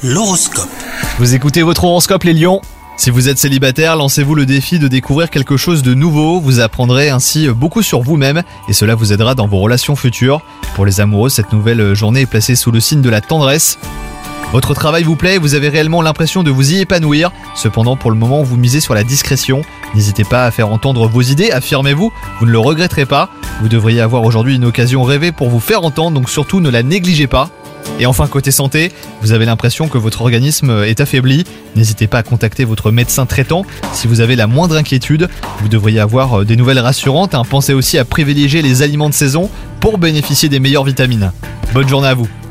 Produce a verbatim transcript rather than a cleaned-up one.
L'horoscope. Vous écoutez votre horoscope les lions. Si vous êtes célibataire, lancez-vous le défi de découvrir quelque chose de nouveau. Vous apprendrez ainsi beaucoup sur vous-même et cela vous aidera dans vos relations futures. Pour les amoureux, cette nouvelle journée est placée sous le signe de la tendresse. Votre travail vous plaît et vous avez réellement l'impression de vous y épanouir. Cependant, pour le moment, vous misez sur la discrétion. N'hésitez pas à faire entendre vos idées, affirmez-vous, vous ne le regretterez pas. Vous devriez avoir aujourd'hui une occasion rêvée pour vous faire entendre, donc surtout ne la négligez pas. Et enfin, côté santé, vous avez l'impression que votre organisme est affaibli. N'hésitez pas à contacter votre médecin traitant si vous avez la moindre inquiétude. Vous devriez avoir des nouvelles rassurantes. Hein. Pensez aussi à privilégier les aliments de saison pour bénéficier des meilleures vitamines. Bonne journée à vous.